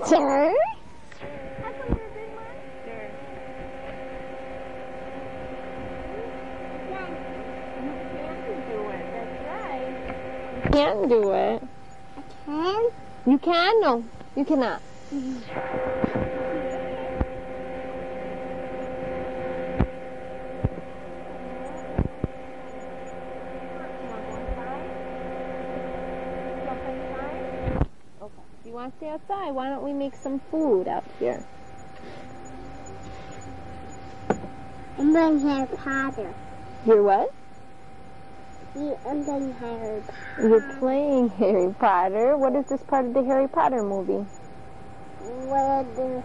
monster? How come you're a big monster? You can do it, that's right. You can do it. I can? You can? No, you cannot. Okay. If you want to stay outside, why don't we make some food out here? I'm playing Harry Potter. You're what? I'm playing Harry Potter. You're playing Harry Potter. What is this part of the Harry Potter movie? When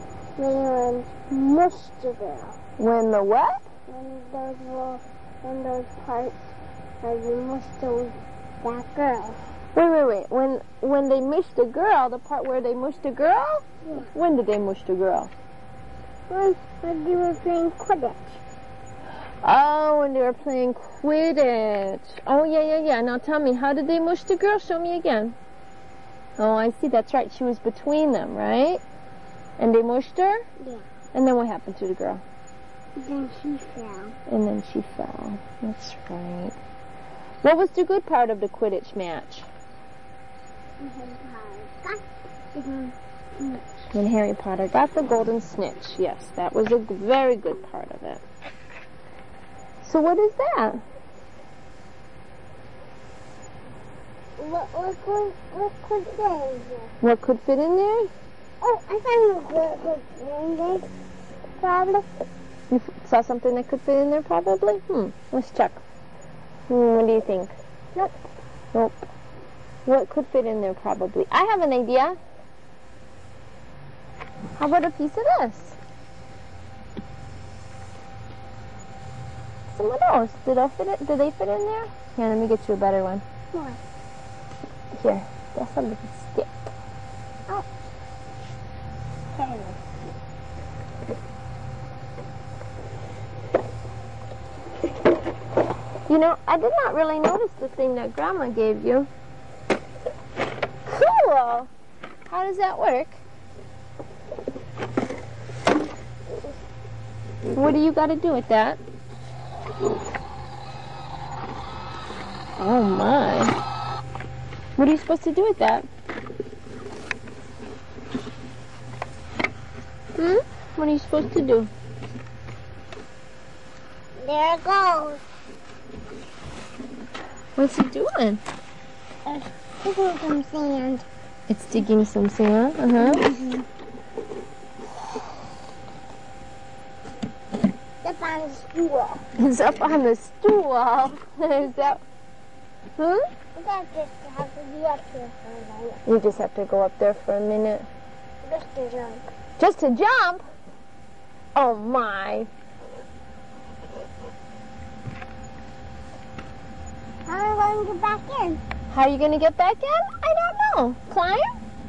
mushed the girl. When the what? When those parts where you mushed that girl. Wait. When they mushed the girl, the part where they mushed the girl? Yeah. When did they mush the girl? When they were playing Quidditch. Oh, when they were playing Quidditch. Oh, yeah. Now tell me, how did they mush the girl? Show me again. Oh, I see. That's right. She was between them, right? And they mushed her? Yeah. And then what happened to the girl? Then she fell. And then she fell. That's right. What was the good part of the Quidditch match? When Harry Potter got the golden snitch. Yes, that was a very good part of it. So what is that? What could fit in here? What could fit in there? Oh, I found what could fit in there. Probably. You saw something that could fit in there probably? Let's check. What do you think? Nope. What could fit in there probably? I have an idea. How about a piece of this? Some of those. Did they fit in there? Here, let me get you a better one. What? Here, that's a little stick. Oh. Okay. You know, I did not really notice the thing that Grandma gave you. Cool! How does that work? What do you got to do with that? Oh my. What are you supposed to do with that? What are you supposed to do? There it goes. What's it doing? Digging some sand. It's digging some sand. Mm-hmm. Up on the stool. It's up on the stool. Is that... I just have to be up here for a minute. You just have to go up there for a minute. Just to jump. Just to jump? Oh my. How am I going to get back in? How are you going to get back in? I don't know. Climb?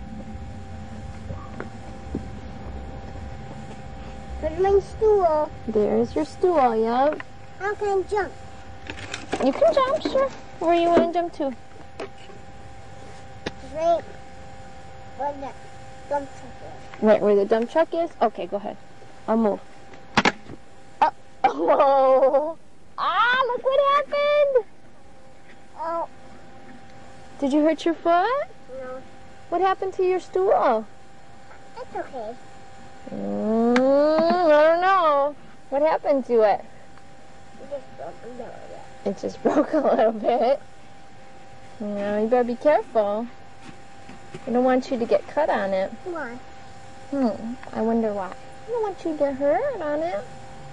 There's my stool. There's your stool, yep. How can I jump? You can jump, sure. Where you want to jump to? Right where the dump truck is. Right where the dump truck is? Okay, go ahead. I'll move. Oh! Ah, look what happened! Oh. Did you hurt your foot? No. What happened to your stool? It's okay. I don't know. What happened to it? It just broke a little bit. It just broke a little bit. Yeah, you better be careful. I don't want you to get cut on it. Why? I wonder why. I don't want you to get hurt on it.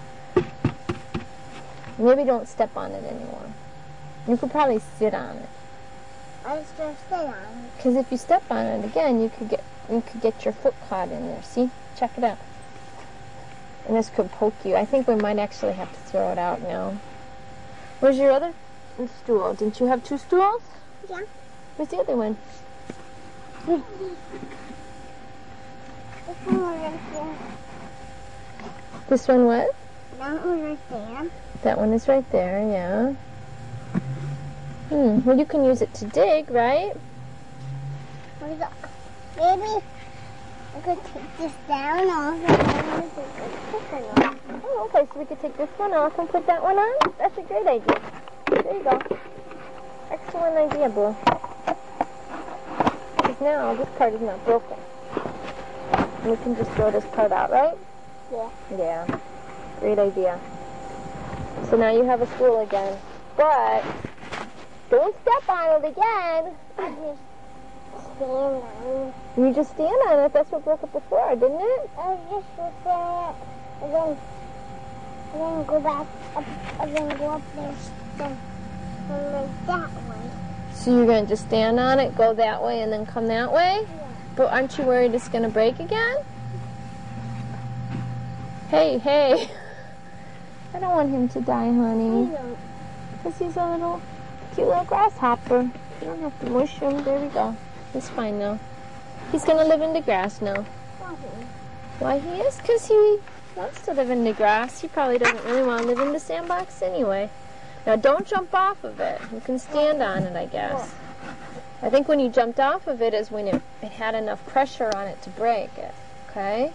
Maybe don't step on it anymore. You could probably sit on it. I just stay on it. Because if you step on it again, you could get your foot caught in there. See? Check it out. And this could poke you. I think we might actually have to throw it out now. Where's your other stool? Didn't you have two stools? Yeah. Where's the other one? This one was right there. This one what? That one was right there. That one is right there, yeah. Well, you can use it to dig, right? What is it? Maybe I could take this down off and then we could take this one off. Oh, okay, so we could take this one off and put that one on? That's a great idea. There you go. Excellent idea, Blue. Because now this part is not broken. And we can just throw this part out, right? Yeah. Yeah. Great idea. So now you have a stool again. But don't step on it again. I just stand on it. You just stand on it. That's what broke it before, didn't it? I was just looking at it, and then go back up, and then go up there, and like that way. So you're going to just stand on it, go that way, and then come that way? Yeah. But aren't you worried it's going to break again? Hey, hey. I don't want him to die, honey. Because he's a little, cute little grasshopper. You don't have to mush him. There we go. He's fine now. He's going to live in the grass now. Why he is? Because he wants to live in the grass. He probably doesn't really want to live in the sandbox anyway. Now don't jump off of it. You can stand on it, I guess. I think when you jumped off of it is when it had enough pressure on it to break it. Okay?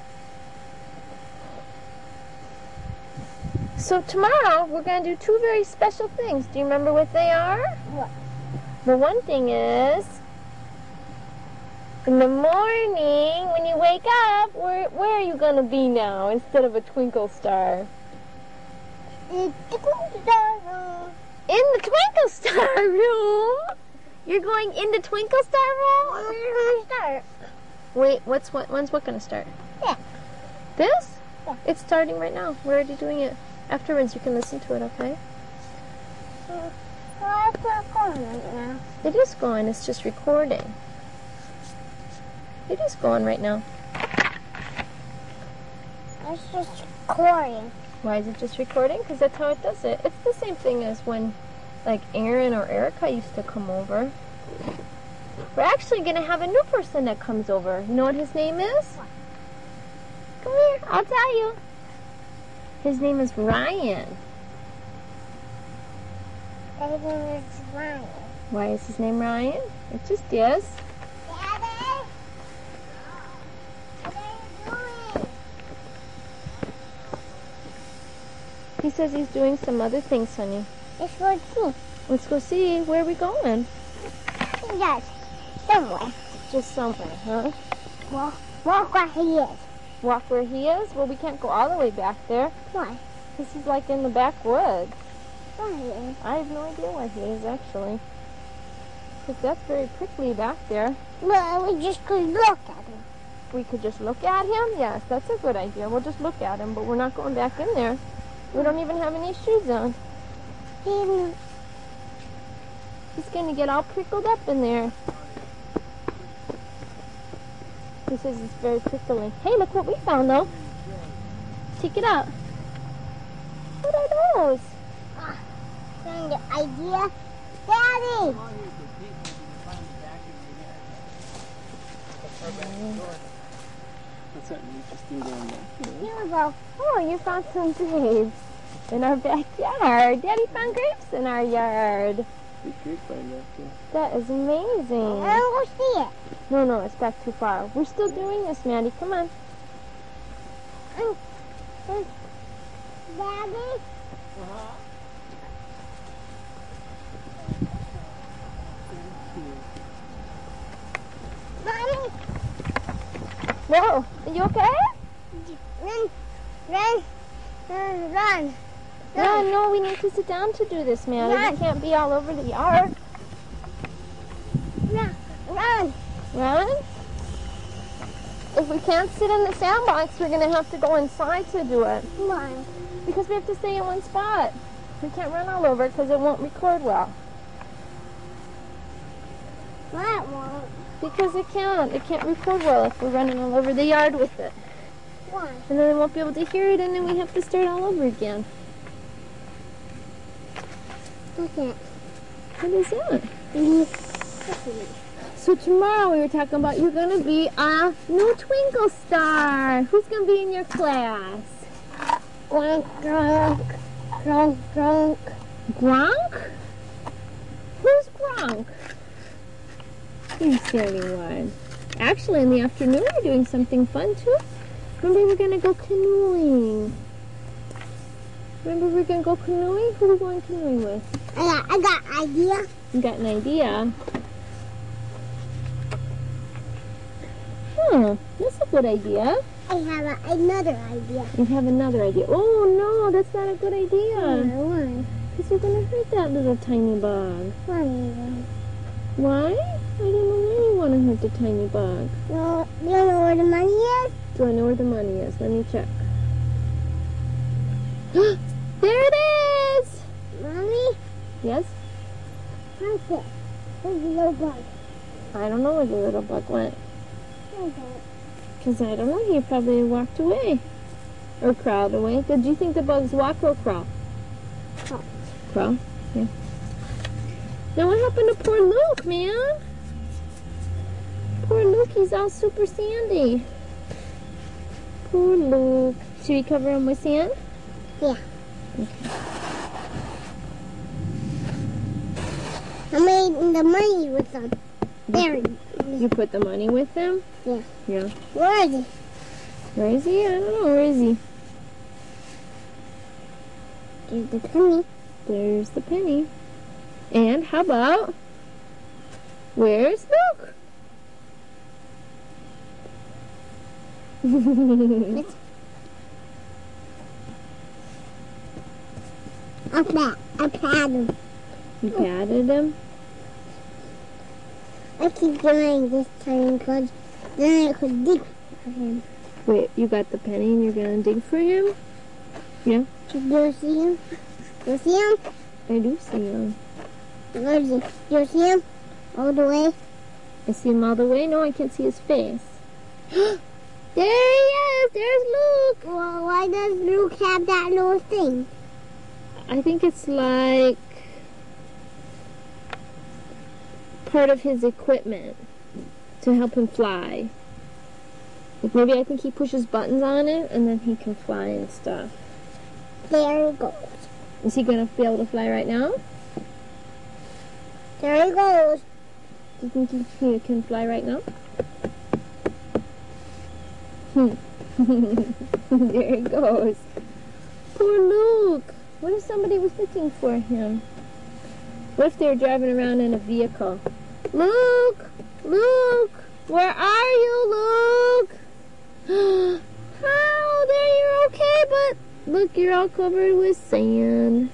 So tomorrow we're going to do two very special things. Do you remember what they are? What? The one thing is, in the morning when you wake up, where are you going to be now instead of a twinkle star? In the twinkle star room. In the twinkle star room? You're going in the twinkle star room? When are you going to start? Wait, when's what going to start? Yeah. This? Yeah. It's starting right now. We're already doing it. Afterwards, you can listen to it, okay? Well, it's not going right now. It is going. It's just recording. It is going right now. It's just recording. Why is it just recording? Because that's how it does it. It's the same thing as when, like, Aaron or Erica used to come over. We're actually going to have a new person that comes over. You know what his name is? Come here. I'll tell you. His name is Ryan. His name is Ryan. Why is his name Ryan? It just is. Daddy? What are you doing? He says he's doing some other things, honey. Let's go see. Let's go see. Where are we going? Yes, somewhere. Just somewhere, huh? Walk where he is. Walk where he is? Well, we can't go all the way back there. Why? Because he's like in the backwoods. Where he is? I have no idea where he is, actually. Because that's very prickly back there. Well, we just could look at him. We could just look at him? Yes, that's a good idea. We'll just look at him, but we're not going back in there. We don't even have any shoes on. He's going to get all prickled up in there. He says it's very prickly. Hey, look what we found, though. Take it out. What are those? Found the idea. Daddy! What's that? You just do down there. Here we go. Oh, you found some grapes in our backyard. Daddy found grapes in our yard. Big grape vine back there. That is amazing. I don't go see it. No, it's back too far. We're still doing this, Maddie. Come on. Daddy? Mommy? Whoa, are you okay? Run. No, we need to sit down to do this, Maddie. Run. We can't be all over the yard. Run. Run? If we can't sit in the sandbox, we're going to have to go inside to do it. Why? Because we have to stay in one spot. We can't run all over because it won't record well. That won't. Because it can't. It can't record well if we're running all over the yard with it. Why? And then we won't be able to hear it, and then we have to start all over again. Look at What is that? it. So tomorrow we were talking about you're going to be a new Twinkle Star. Who's going to be in your class? Gronk, gronk. Gronk, gronk. Gronk? Who's Gronk? You silly one. Actually, in the afternoon, we're doing something fun, too. Remember, we're going to go canoeing. Remember, we're going to go canoeing? Who are we going canoeing with? I got idea. You got an idea? Oh, that's a good idea. I have another idea. You have another idea. Oh, no, that's not a good idea. Why? Because you're going to hurt that little tiny bug. Why? Why? I don't know why you want to hurt the tiny bug. No, you don't know where the money is? Do I know where the money is? Let me check. There it is! Mommy? Yes? How's it? Where's the little bug? I don't know where the little bug went. Where's it? Because I don't know, he probably walked away. Or crawled away. Did you think the bugs walk or crawl? Crawl. Crawl? Yeah. Now what happened to poor Luke, man? Poor Luke, he's all super sandy. Poor Luke. Should we cover him with sand? Yeah. Okay. I made the money with them. There. You put the money with them? Yeah. Yeah. Where is he? Where is he? I don't know. Where is he? There's the penny. There's the penny. And how about, where's Luke? I pat him. You patted him? I keep doing this time because then I could dig for him. Wait, you got the penny and you're going to dig for him? Yeah? Do you see him? Do you see him? I do see him. Where is he? Do you see him? All the way? I see him all the way? No, I can't see his face. There he is! There's Luke! Well, why does Luke have that little thing? I think it's like part of his equipment to help him fly. Like maybe I think he pushes buttons on it and then he can fly and stuff. There he goes. Is he going to be able to fly right now? There he goes. Do you think he can fly right now? There he goes. Poor Luke. What if somebody was looking for him? What if they were driving around in a vehicle? Luke! Luke! Where are you, Luke? Oh, there you're okay, but look, you're all covered with sand.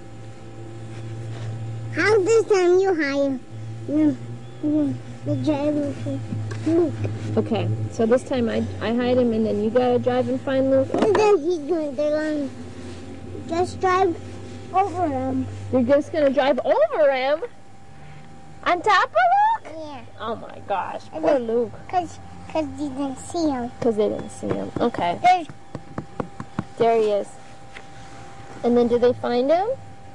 How this time you hire the driver for Luke? Okay, so this time I hide him and then you gotta drive and find Luke. And Okay. then they're going to just drive over him. You're just gonna drive over him? On top of Luke? Yeah. Oh my gosh, poor Luke. Because you didn't see him. Because they didn't see him. Okay, There's there he is. And then did they find him?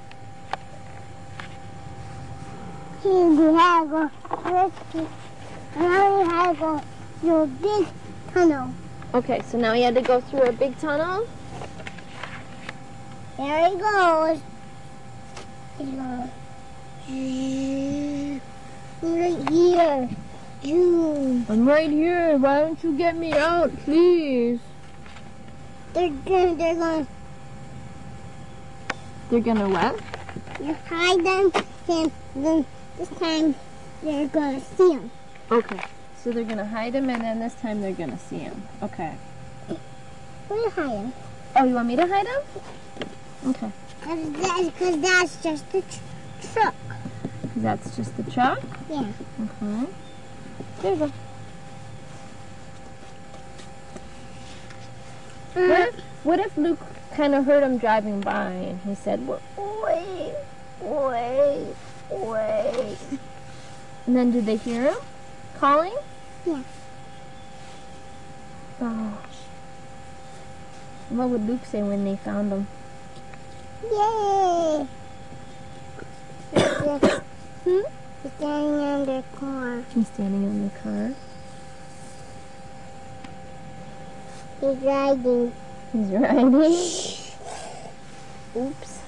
he had to go rescue. Now he had to go through a big tunnel. Okay, so now he had to go through a big tunnel? There he goes. He's going right here. Zoom. I'm right here. Why don't you get me out, please? They're going They're gonna what? to hide them, and then this time they're going to see him. Okay, so they're gonna hide him and then this time they're gonna see him. Okay. We'll hide him. Oh, you want me to hide him? Okay. Because that's just the truck. That's just the truck? Yeah. Okay. There you go. What if Luke kind of heard him driving by and he said, well, wait. And then did they hear him calling? Yeah. Gosh. What would Luke say when they found him? Yay! Hmm? He's standing on the car. He's standing on the car. He's riding. He's riding. Oops.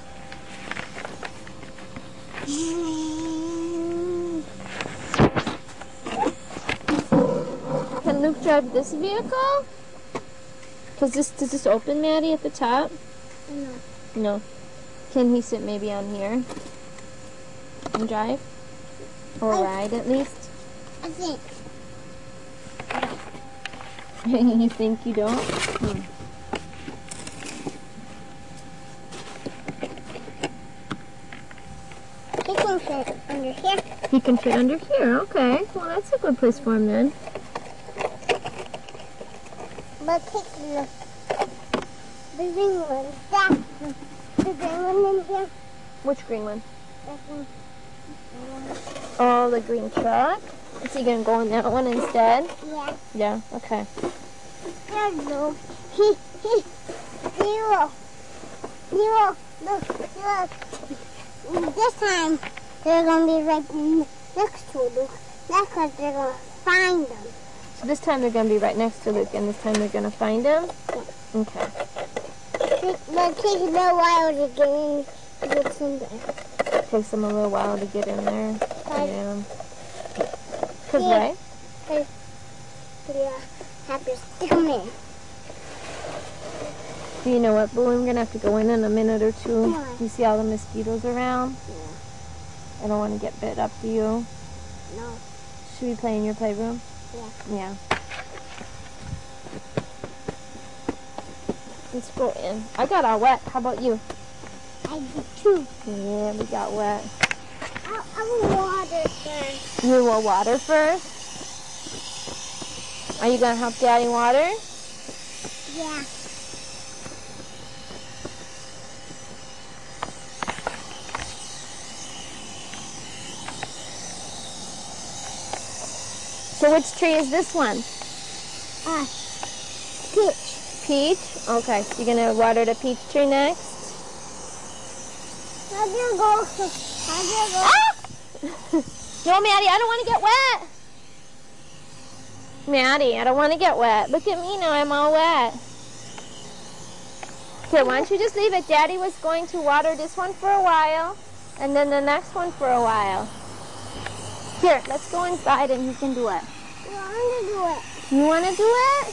drive this vehicle? Does this open, Maddie, at the top? No. No. Can he sit maybe on here and drive? Or ride at least? I think. You think you don't? He can fit under here. He can fit under here. Okay. Well, that's a good place for him then. But take the green one. That the green one in here. Which green one? That one. Oh, the green truck. Is he gonna go in that one instead? Yeah. Yeah. Okay. There you go. He will. Look. This time they're gonna be right next to Luke. That's because they're gonna find them. So this time they're gonna be right next to Luke, and this time they're gonna find him. Yeah. Okay. But it takes a little while to get in there. Takes them a little while to get in there. Right. Yeah. Cause Yeah. why? Yeah, have to stick them in. You know what, Boo? I'm gonna have to go in a minute or two. Why? You see all the mosquitoes around? Yeah. I don't want to get bit up. Do you? No. Should we play in your playroom? Yeah. Yeah. Let's go in. I got all wet. How about you? I did too. Yeah, we got wet. I will water first. You will water first? Are you gonna help Daddy water? Yeah. So which tree is this one? Peach. Peach? Okay, so you're gonna water the peach tree next? How do you go? Ah! No, Maddie, I don't want to get wet. Maddie, I don't want to get wet. Look at me now, I'm all wet. Okay, why don't you just leave it? Daddy was going to water this one for a while, and then the next one for a while. Here, let's go inside and you can do it. I want to do it. You want to do it?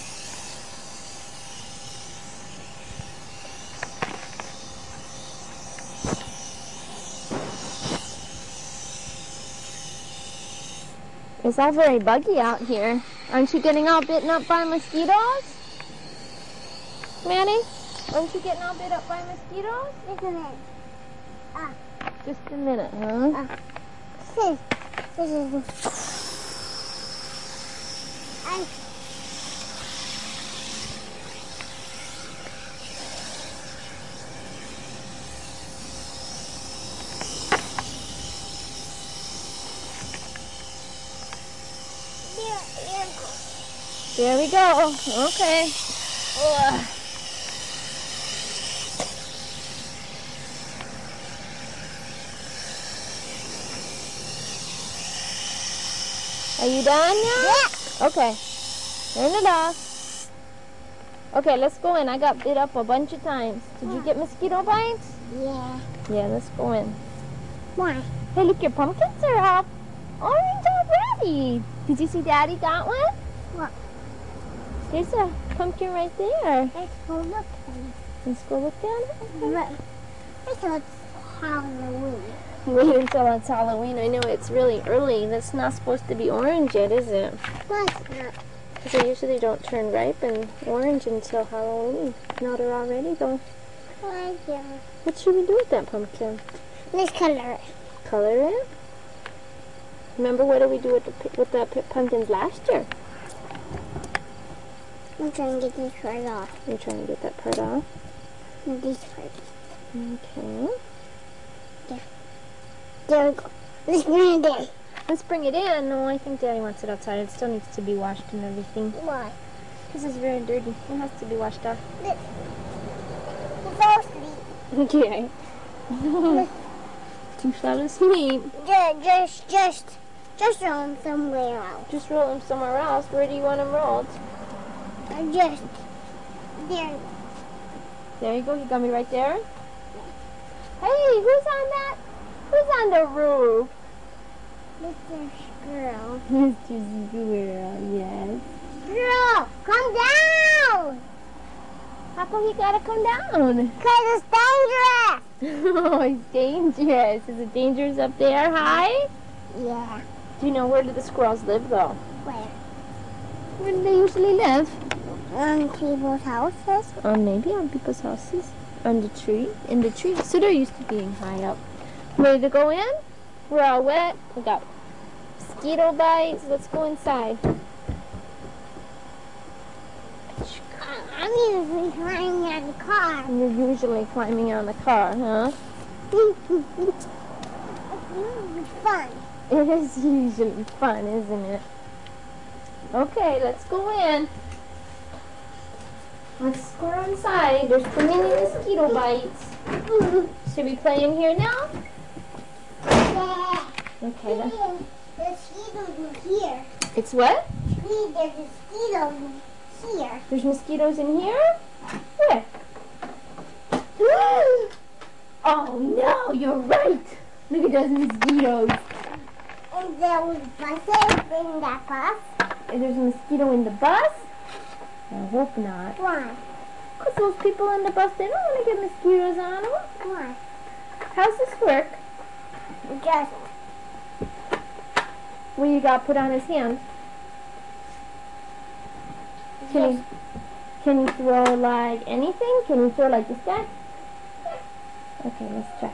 It's all very buggy out here. Aren't you getting all bitten up by mosquitoes? Manny? Aren't you getting all bit up by mosquitoes? Just a minute. Just a minute, huh? This is. There we go. Okay. Ugh. Are you done now? Yeah. Okay. Turn it off. Okay, let's go in. I got bit up a bunch of times. Did you get mosquito bites? Yeah. Yeah, let's go in. Why? Hey, look, your pumpkins are up. Orange already. Did you see Daddy got one? What? There's a pumpkin right there. Let's go look at it. Let's go look at it. It's Halloween. Wait until it's Halloween. I know it's really early. That's not supposed to be orange yet, is it? No, it's not. Because they usually don't turn ripe and orange until Halloween. Now they're already though. Oh, yeah. What should we do with that pumpkin? Let's color it. Color it? Remember what did we do with the pumpkins last year? I'm trying to get this part off. You're trying to get that part off? This part. Okay. There we go. Let's bring it in. Let's bring it in. No, I think Daddy wants it outside. It still needs to be washed and everything. Why? Because it's very dirty. It has to be washed off. Fall asleep. Okay. You fell asleep. Just roll them somewhere else. Just roll them somewhere else. Where do you want them rolled? Just there. There you go. You got me right there. Hey, who's on that? Who's on the roof? Mr. Squirrel. Mr. Squirrel, yes. Girl, come down! How come he gotta come down? Because it's dangerous! Oh, it's dangerous. Is it dangerous up there high? Yeah. Do you know where do the squirrels live though? Where? Where do they usually live? On people's houses. Maybe on people's houses. On the tree. In the tree. So they're used to being high up. Ready to go in? We're all wet. We got mosquito bites. Let's go inside. I'm usually climbing on the car. You're usually climbing on the car, huh? It's usually fun. It is usually fun, isn't it? Okay, let's go in. Let's go inside. There's too many mosquito bites. Should we play in here now? Yeah. Okay, then. The mosquitoes are here. It's what? There's mosquitoes here. There's mosquitoes in here? Where? Oh no, you're right. Look at those mosquitoes. And there was buses in that bus. And there's a mosquito in the bus? I hope not. Why? Because those people in the bus, they don't want to get mosquitoes on them. Why? How's this work? Just What you got put on his hand? Can you throw like anything? Can you throw like this guy? Okay, let's try.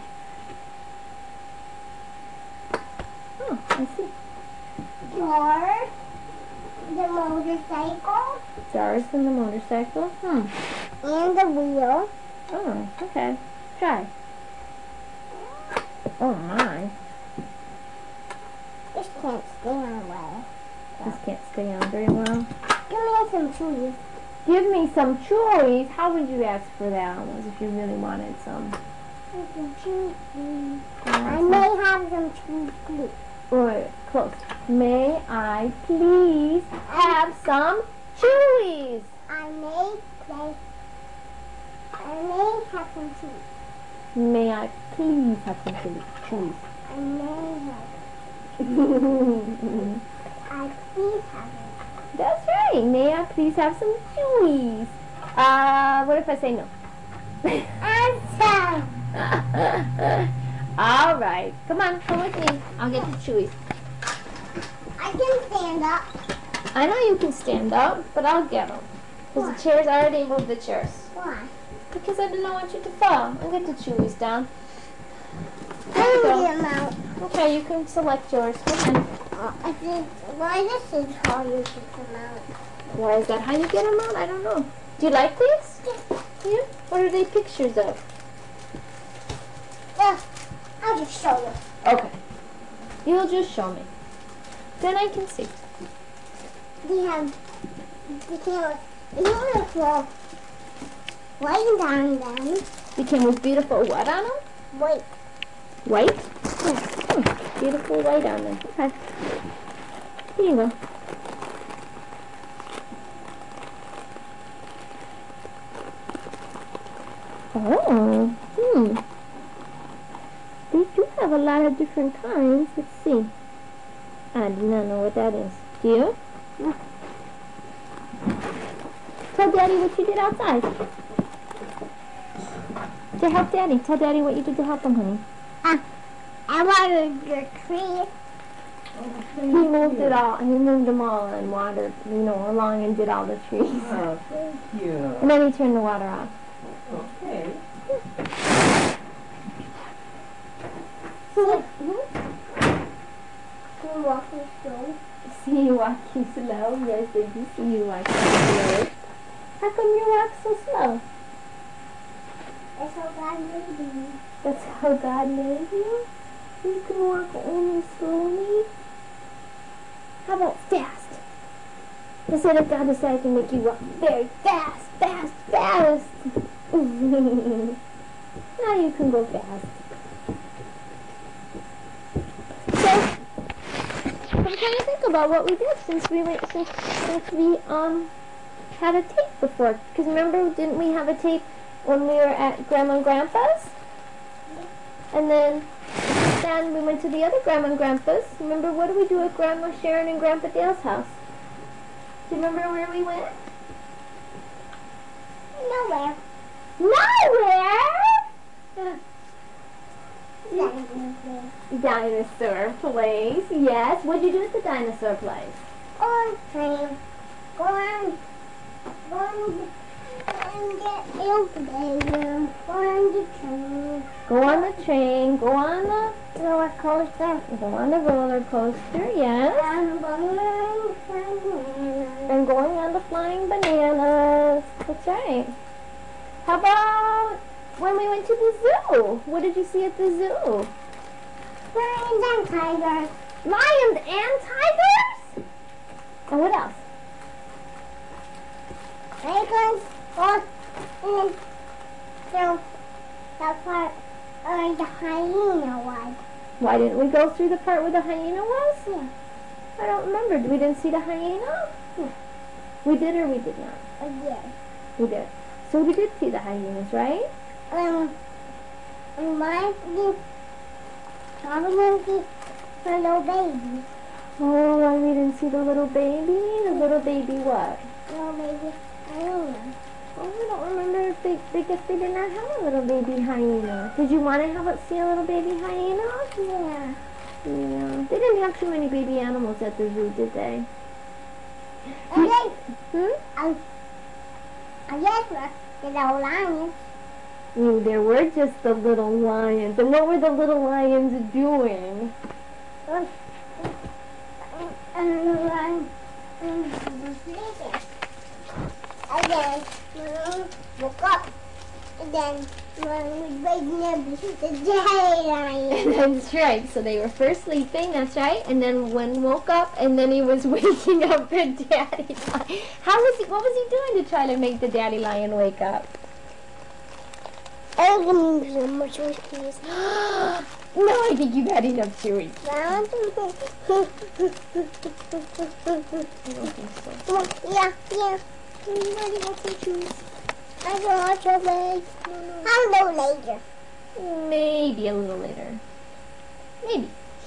Oh, I see. or the motorcycle Jars in the motorcycle. and the wheel. Oh, okay. Try. Oh my. This can't stay on the way. This can't stay on very well. Give me some cheese. Give me some chewies. How would you ask for that almost if you really wanted some? Some cheese, please. I may have some cheese, please. Wait, close. May I please have some chewies? I may have some cheese. May I please have some chewies? I may have. I please have it. That's right. May I please have some chewies? What if I say no? Answer. All right. Come on, come with me. I'll get the chewies. I can stand up. I know you can stand up, but I'll get them. Because the chairs, I already moved the chairs. Why? Because I didn't want you to fall. I'll get the chewies down. There I you can go. get them out. Okay, you can select yours. Come on. I think, why this is how you get them out? Why is that how you get them out? I don't know. Do you like these? Yeah? What are they pictures of? Yeah, I'll just show you. Okay. You'll just show me. Then I can see. They have beautiful white on them. You came with beautiful what on them? White. White? Beautiful white on them. Okay. Here you go. Oh, They do have a lot of different kinds. Let's see. I do not know what that is. Do you? No. Tell Daddy what you did outside. To help Daddy. Tell Daddy what you did to help him, honey. I watered the tree. He moved it all. He moved them all and watered, along and did all the trees. Oh, thank you. And then he turned the water off. Okay. Can you walk me slow? See you walking slow? Yes, they do see you walking slow. How come you walk so slow? That's how God made me. That's how God made you? You can walk only slowly? How about fast? Instead of God decided to make you walk very fast, fast, fast. Now you can go fast. So, I'm trying to think about what we did since we had a tape before. Because remember, didn't we have a tape when we were at Grandma and Grandpa's? And then we went to the other Grandma and Grandpa's. Remember, what did we do at Grandma Sharon and Grandpa Dale's house? Do you remember where we went? Nowhere. Nowhere! Dinosaur. Dinosaur place, yes. What'd you do at the dinosaur place? On train. Go on the elevator. Go on the train. Go on the train, go on the Roller coaster. roller coaster, yes. And going train. And going on the flying bananas. That's right. How about when we went to the zoo? What did you see at the zoo? Lions and tigers. Lions and tigers? And what else? Tigers. Oh, and so the part the hyena was. Why didn't we go through the part where the hyena was? Yeah. I don't remember. We didn't see the hyena? We did or we did not? Yeah. We did. So we did see the hyenas, right? My probably for little baby. Oh, why we didn't see the little baby? The little baby what? Little baby hyena. Oh, I don't remember if they guess they did not have a little baby hyena. Did you want to see a little baby hyena? Yeah. Yeah. They didn't have too many baby animals at the zoo, did they? Okay. Hmm? I guess the little lions. There were just the little lions. And what were the little lions doing? And the lion was sleeping. And then Mom woke up. And then Mom was waking up the daddy lion. That's right. So they were first sleeping, that's right. And then one woke up and then he was waking up the daddy lion. What was he doing to try to make the daddy lion wake up? I was going to so much please. No, I think you've had enough chewing. I don't think so. Yeah. I can watch your leg. I'll know later. Maybe a little later. Maybe.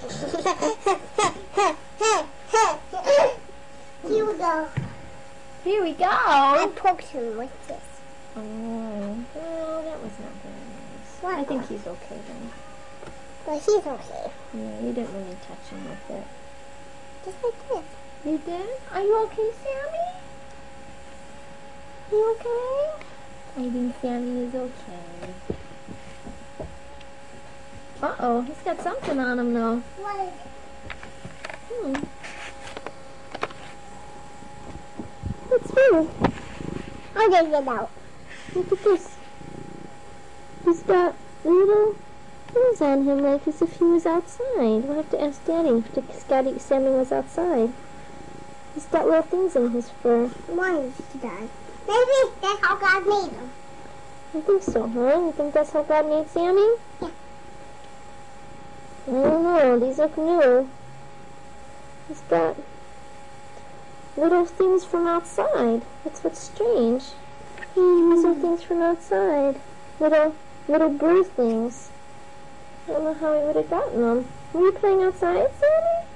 Here we go. Here we go. I poked him with this. Oh, that was not very nice. What? I think he's okay then. But he's okay. Yeah, you didn't really touch him with it. Just like this. You did? Are you okay, Sammy? You okay? I think Sammy is okay. Uh-oh, he's got something on him though. What is it? What's wrong? I'll get it out. Look at this. He's got little things on him like as if he was outside. We'll have to ask Daddy if Sammy was outside. He's got little things in his fur. One is done. Maybe that's how God made him. I think so, huh? You think that's how God made Sammy? Yeah. I don't know. These look new. He's got little things from outside. That's what's strange. These are things from outside. Little bird things. I don't know how he would have gotten them. Were you playing outside, Sammy?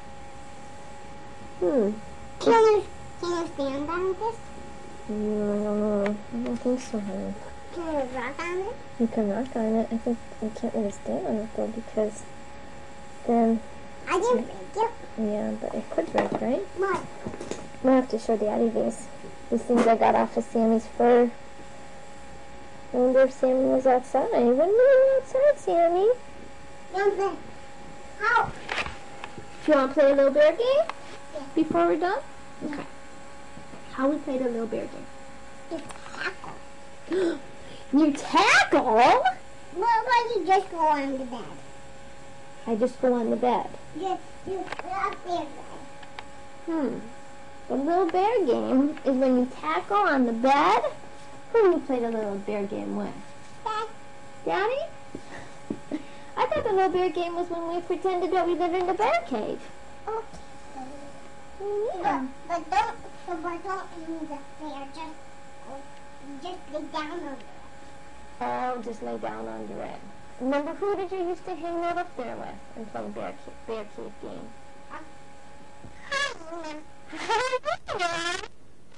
Can you stand on this? I don't know. I don't think so, honey. Can you rock on it? You can rock on it. I think you can't really stand on it, though, because then... I didn't break it. Yeah, but it could break, right? What? I'll have to show Daddy these. These things I got off of Sammy's fur. I wonder if Sammy was outside. When were you outside, Sammy? Something. How? Do you want to play a little bear game? Yeah. Before we're done? Okay. How we played a little bear game? It's tackle. You tackle? Well, why you just go on the bed? I just go on the bed. Just up there. The little bear game is when you tackle on the bed. Who we played a little bear game with? Daddy? I thought the little bear game was when we pretended that we lived in the bear cave. Okay. Yeah. But don't use the bear. Just lay down on it. Oh, just lay down under it. Remember, who did you used to hang out up there with and play bear cave game?